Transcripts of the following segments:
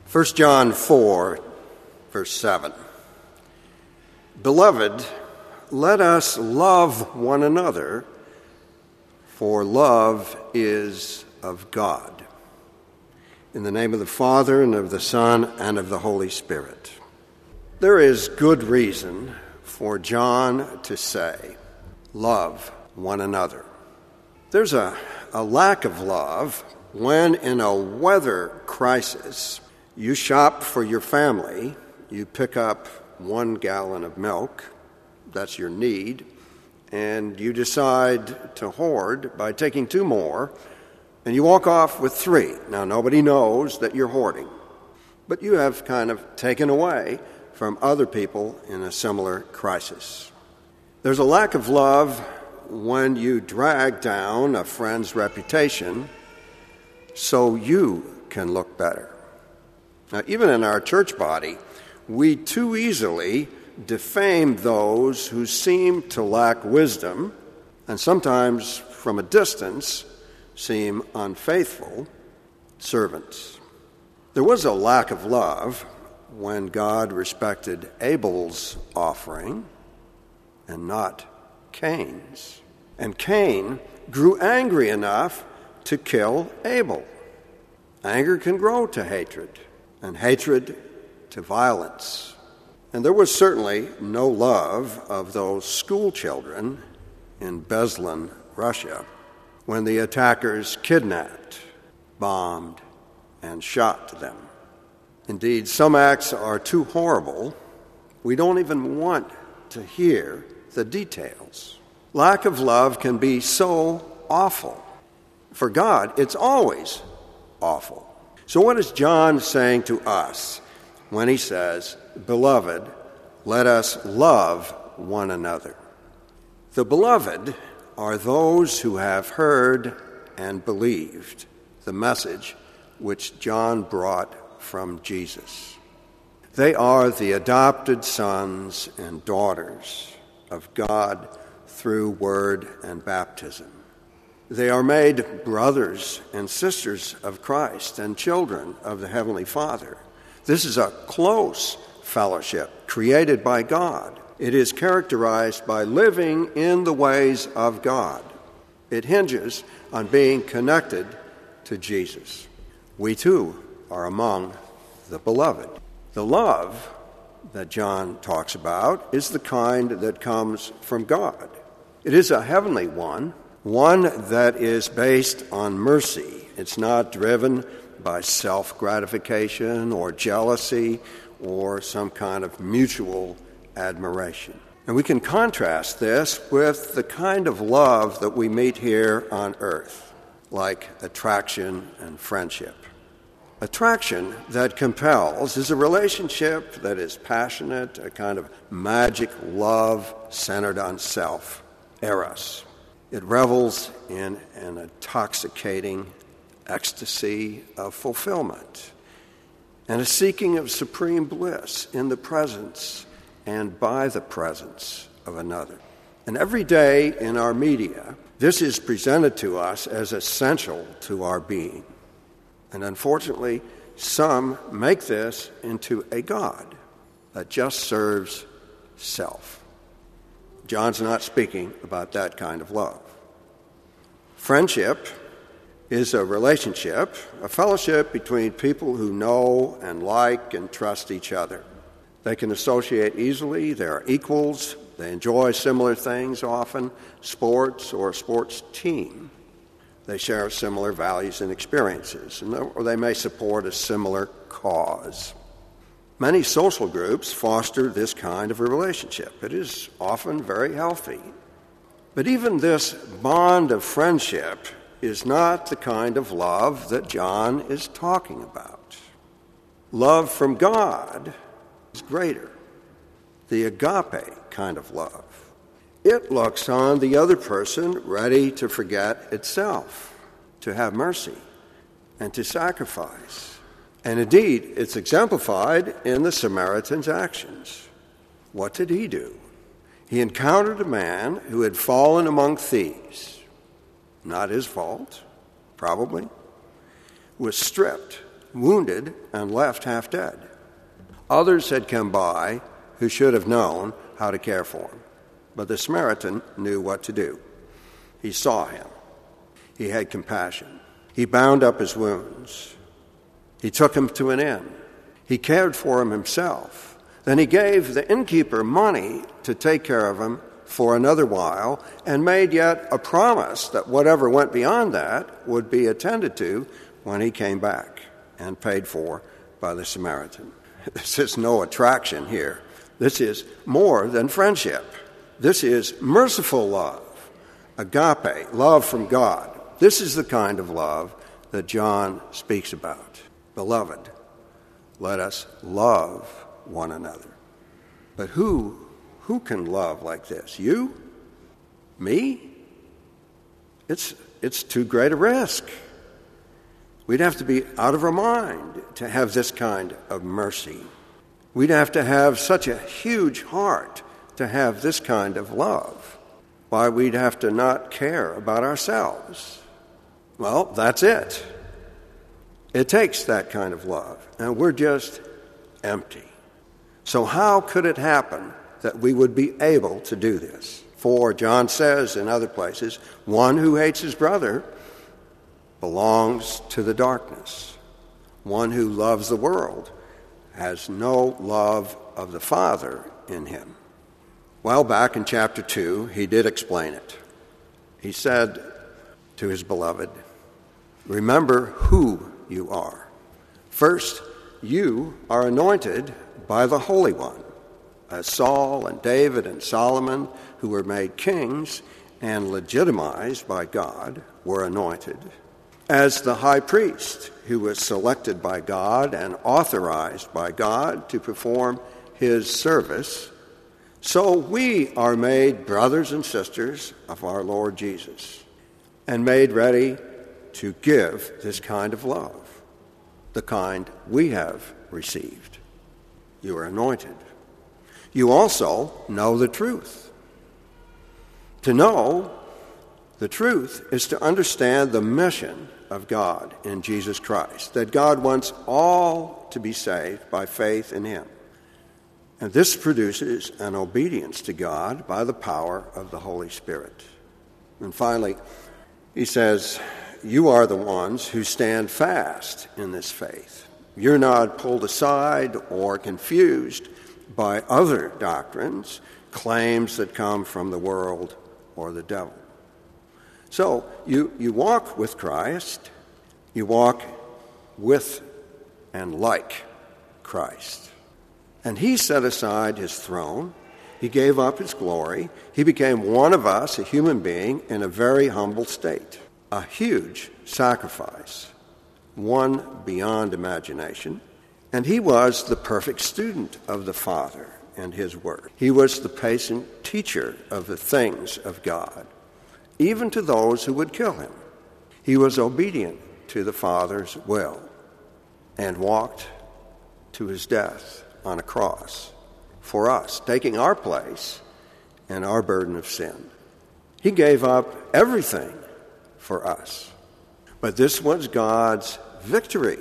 1 John 4, verse 7. Beloved, let us love one another, for love is of God. In the name of the Father, and of the Son, and of the Holy Spirit. There is good reason for John to say, love one another. There's a lack of love when in a weather crisis you shop for your family, you pick up 1 gallon of milk, that's your need, and you decide to hoard by taking 2 more, and you walk off with 3. Now, nobody knows that you're hoarding, but you have kind of taken away from other people in a similar crisis. There's a lack of love when you drag down a friend's reputation so you can look better. Now, even in our church body, we too easily defame those who seem to lack wisdom and sometimes from a distance seem unfaithful servants. There was a lack of love when God respected Abel's offering and not Cain's. And Cain grew angry enough to kill Abel. Anger can grow to hatred, and hatred to violence. And there was certainly no love of those school children in Beslan, Russia, when the attackers kidnapped, bombed, and shot them. Indeed, some acts are too horrible, we don't even want to hear the details. Lack of love can be so awful. For God, it's always awful. So what is John saying to us when he says, Beloved, let us love one another? The beloved are those who have heard and believed the message which John brought from Jesus. They are the adopted sons and daughters of God through word and baptism. They are made brothers and sisters of Christ and children of the Heavenly Father. This is a close fellowship created by God. It is characterized by living in the ways of God. It hinges on being connected to Jesus. We too are among the beloved. The love that John talks about is the kind that comes from God. It is a heavenly one that is based on mercy. It's not driven by self-gratification or jealousy or some kind of mutual admiration. And we can contrast this with the kind of love that we meet here on earth, like attraction and friendship. Attraction that compels is a relationship that is passionate, a kind of magic love centered on self, eros. It revels in an intoxicating ecstasy of fulfillment and a seeking of supreme bliss in the presence and by the presence of another. And every day in our media, this is presented to us as essential to our being. And unfortunately, some make this into a god that just serves self. John's not speaking about that kind of love. Friendship is a relationship, a fellowship between people who know and like and trust each other. They can associate easily, they are equals, they enjoy similar things often, sports or a sports team. They share similar values and experiences, or they may support a similar cause. Many social groups foster this kind of a relationship. It is often very healthy. But even this bond of friendship is not the kind of love that John is talking about. Love from God is greater, the agape kind of love. It looks on the other person ready to forget itself, to have mercy, and to sacrifice. And indeed, it's exemplified in the Samaritan's actions. What did he do? He encountered a man who had fallen among thieves. Not his fault, probably. Was stripped wounded and left half dead. Others had come by who should have known how to care for him, but the Samaritan knew what to do. He saw him. He had compassion. He bound up his wounds. He took him to an inn. He cared for him himself. Then he gave the innkeeper money to take care of him for another while, and made yet a promise that whatever went beyond that would be attended to when he came back and paid for by the Samaritan. This is no attraction here. This is more than friendship. This is merciful love, agape, love from God. This is the kind of love that John speaks about. Beloved, let us love one another. But who can love like this? You? Me? It's too great a risk. We'd have to be out of our mind to have this kind of mercy. We'd have to have such a huge heart to have this kind of love. Why, we'd have to not care about ourselves. Well, that's it. It takes that kind of love, and we're just empty. So how could it happen that we would be able to do this? For John says in other places, one who hates his brother belongs to the darkness. One who loves the world has no love of the Father in him. Well, back in chapter 2, he did explain it. He said to his beloved, remember who you are. First, you are anointed by the Holy One, as Saul and David and Solomon, who were made kings and legitimized by God, were anointed. As the high priest, who was selected by God and authorized by God to perform his service, so we are made brothers and sisters of our Lord Jesus, and made ready to give this kind of love, the kind we have received. You are anointed. You also know the truth. To know the truth is to understand the mission of God in Jesus Christ, that God wants all to be saved by faith in him. And this produces an obedience to God by the power of the Holy Spirit. And finally, he says, you are the ones who stand fast in this faith. You're not pulled aside or confused by other doctrines, claims that come from the world or the devil. So you walk with Christ, you walk with and like Christ. And he set aside his throne, he gave up his glory, he became one of us, a human being, in a very humble state. A huge sacrifice, one beyond imagination. And he was the perfect student of the Father and his word. He was the patient teacher of the things of God, even to those who would kill him. He was obedient to the Father's will and walked to his death on a cross for us, taking our place and our burden of sin. He gave up everything for us. But this was God's victory.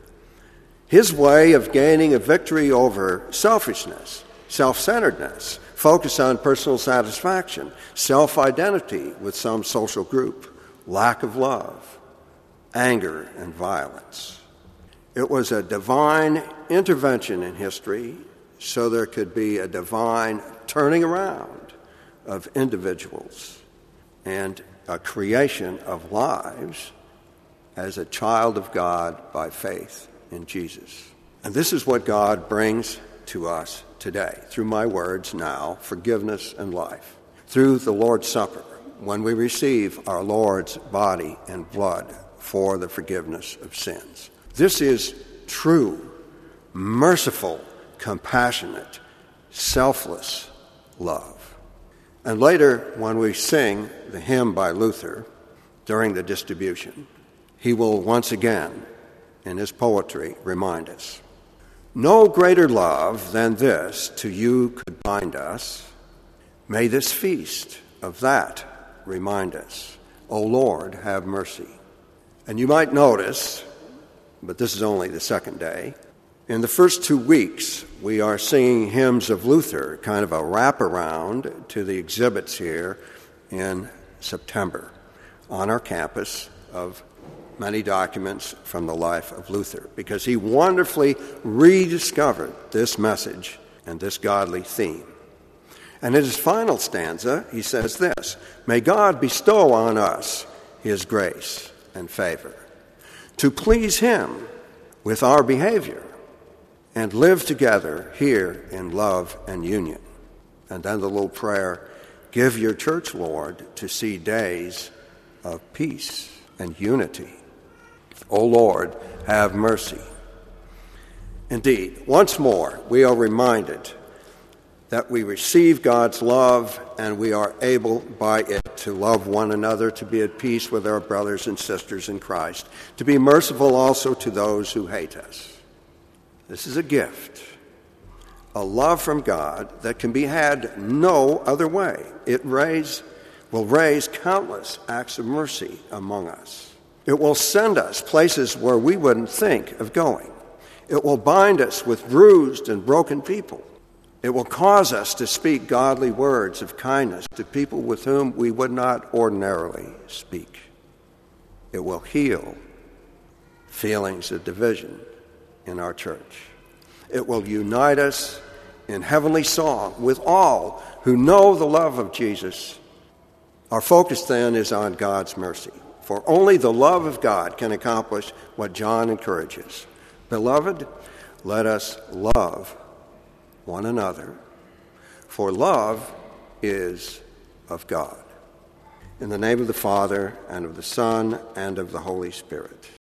His way of gaining a victory over selfishness, self-centeredness, focus on personal satisfaction, self-identity with some social group, lack of love, anger, and violence. It was a divine intervention in history so there could be a divine turning around of individuals and a creation of lives as a child of God by faith in Jesus. And this is what God brings to us today, through my words now, forgiveness and life. Through the Lord's Supper, when we receive our Lord's body and blood for the forgiveness of sins. This is true, merciful, compassionate, selfless love. And later, when we sing the hymn by Luther during the distribution, he will once again, in his poetry, remind us, no greater love than this to you could bind us. May this feast of that remind us. O Lord, have mercy. And you might notice but this is only the second day. In the first 2 weeks, we are singing hymns of Luther, kind of a wraparound to the exhibits here in September on our campus of many documents from the life of Luther, because he wonderfully rediscovered this message and this godly theme. And in his final stanza, he says this: "May God bestow on us his grace and favor, to please him with our behavior, and live together here in love and union." And then the little prayer, "Give your church, Lord, to see days of peace and unity. O Lord, have mercy." Indeed, once more, we are reminded that we receive God's love and we are able by it to love one another, to be at peace with our brothers and sisters in Christ, to be merciful also to those who hate us. This is a gift, a love from God that can be had no other way. It will raise countless acts of mercy among us. It will send us places where we wouldn't think of going. It will bind us with bruised and broken people. It will cause us to speak godly words of kindness to people with whom we would not ordinarily speak. It will heal feelings of division in our church. It will unite us in heavenly song with all who know the love of Jesus. Our focus then is on God's mercy, for only the love of God can accomplish what John encourages. Beloved, let us love one another, for love is of God. In the name of the Father, and of the Son, and of the Holy Spirit.